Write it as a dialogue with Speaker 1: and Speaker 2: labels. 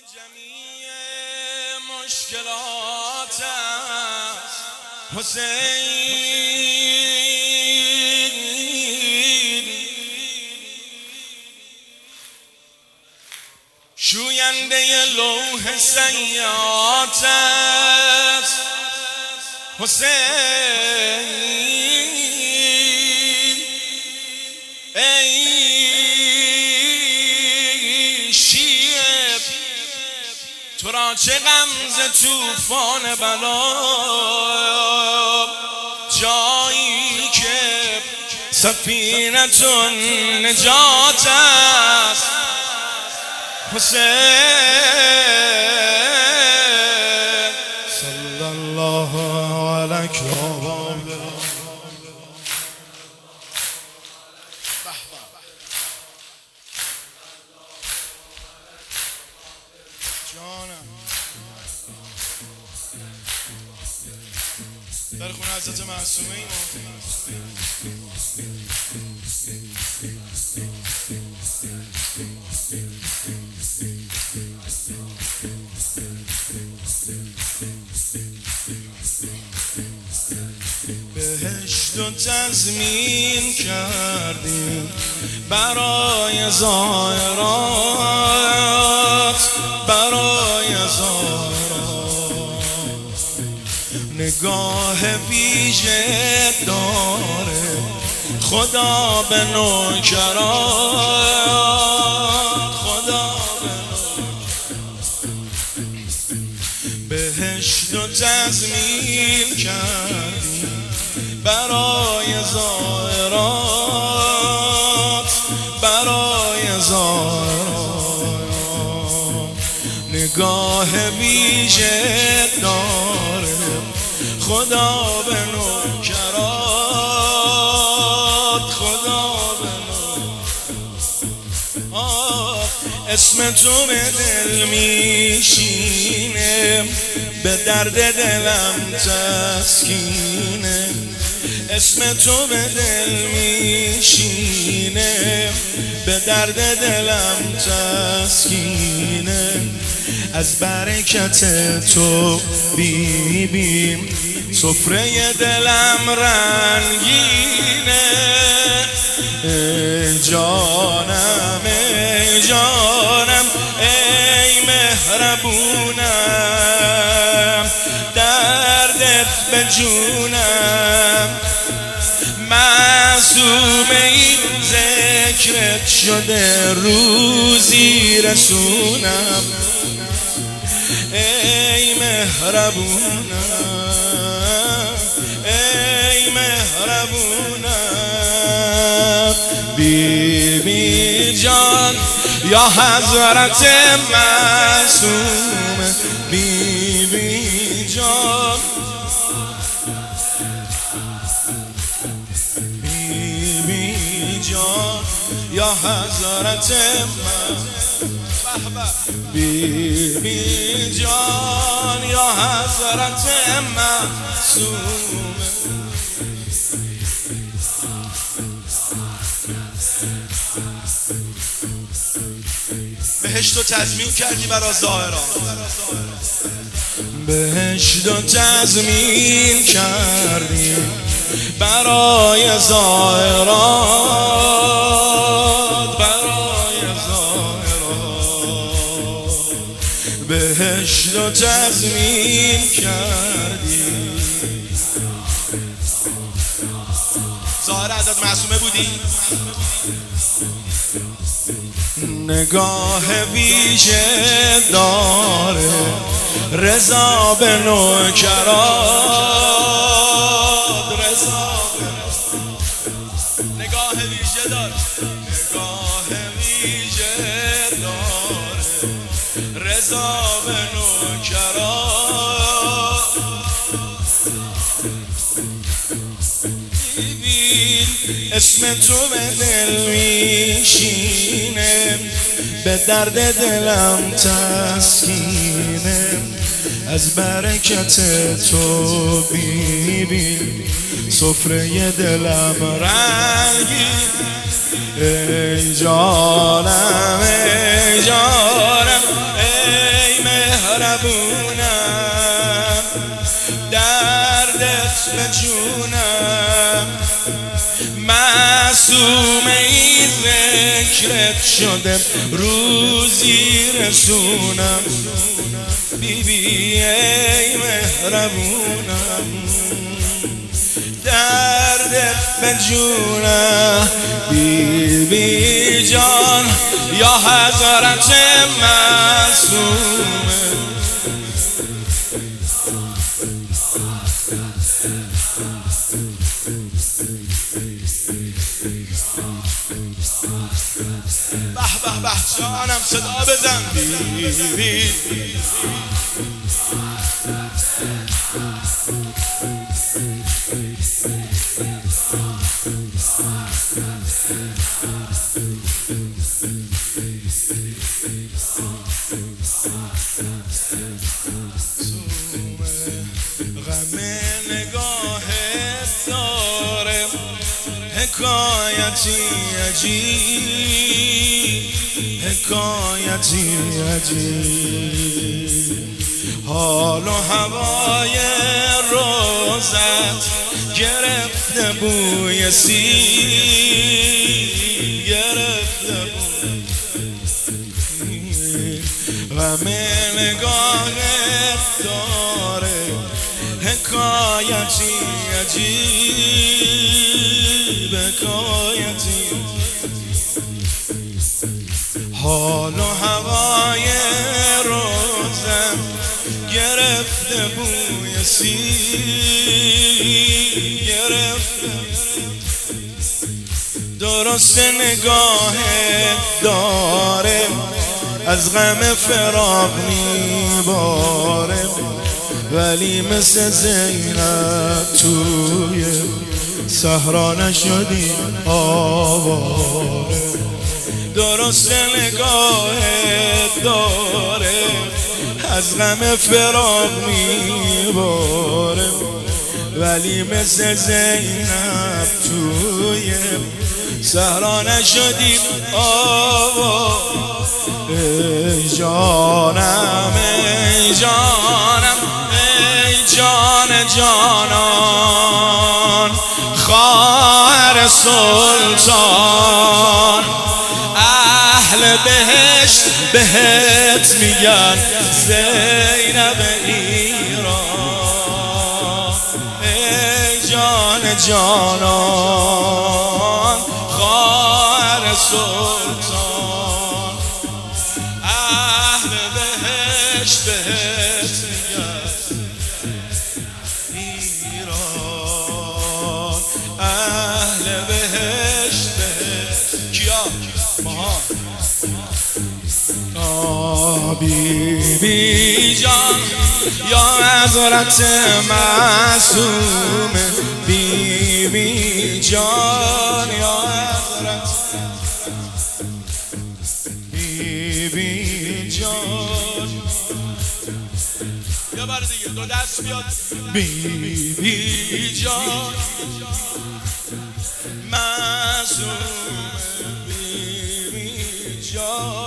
Speaker 1: جمیع مشکلات است حسین، شوینده لوح سیئات است حسین. ای شیعه تو را چه غم ز طوفان بلا، جایی که سفینه‌تون نجات است حسین.
Speaker 2: صلی الله علیک جانم در خونه حضرت معصومه ایمان. بهشت و تضمین کردیم برای زائرات، برای زائرات. نگاه ویژه داره خدا به نوکرات، خدا به نوکرات. بهشت و تضمین کردیم برای زائرات، برای زائرات. نگاه ویژه داره خدا به نوکرات، خدا به نوکرات. اسم تو به دل میشینه، به درد دلم تسکینه. اسم تو به دل میشینه، به درد دلم تسکینه. از برکت تو بیبیم سفره دلم رنگینه. ای جانم ای جانم ای مهربونم، دردت به جونم. معصومه ای ذکرت شده روزی رسونم. ای مهربونم ای مهربونم. بی بی جان یا حضرت معصوم، بی بی جان بی بی جان یا حضرت بی بی جان یا حضرت معصوم. بهشت رو تضمین کردی برای زائران، بهشت رو تضمین کردی برای زائرات، برای زائرات. بهشت رو تضمین کردی. زائر حضرت معصومه بودی. نگاه ویژه داره رضا به نوکرات، رضا نگاه ویژه داره، نگاه ویژه داره رضا به نوکرات. اسم تو به دل میشینه، به درد دلم تسکینه. از برکت تو بیبی سفره دلم رنگین. ای جانم ای جانم ای فکرت شده روزی رسونم بیبی ای مهربونم دردت به جونم بیبی جان یا حضرت معصومه به به به جانم صدا بزن بیبی غم نگاهت داره حکایتی عجیب حکایتی عجیب حال و هوای روزت گرفته بوی سیب گرفته بوی غم نگاهت داره حکایتی عجیب حکایتی حال و هوای روزم گرفته بوی سیب گرفته درست نگاهت داره از غم فراق میباره ولی مثل زینب توی صحرا نشدی آواره درست نگاهت داره از غم فراق میباره ولی مثل زینب توی صحرا نشدی آواره ای جانم ای جانم ای جان جانان خواهر سلطان اهل بهشت بهت میگن زینب ایران ای جان جانان خواهر سلطان اهل بهشت بهت میگن ایران اهل بهشت بهت کیا ماها بیبی جان یا حضرت معصوم بیبی جان یا حضرت بیبی جان یه بار دیگه دو دست بیاد بیبی جان معصوم بیبی جان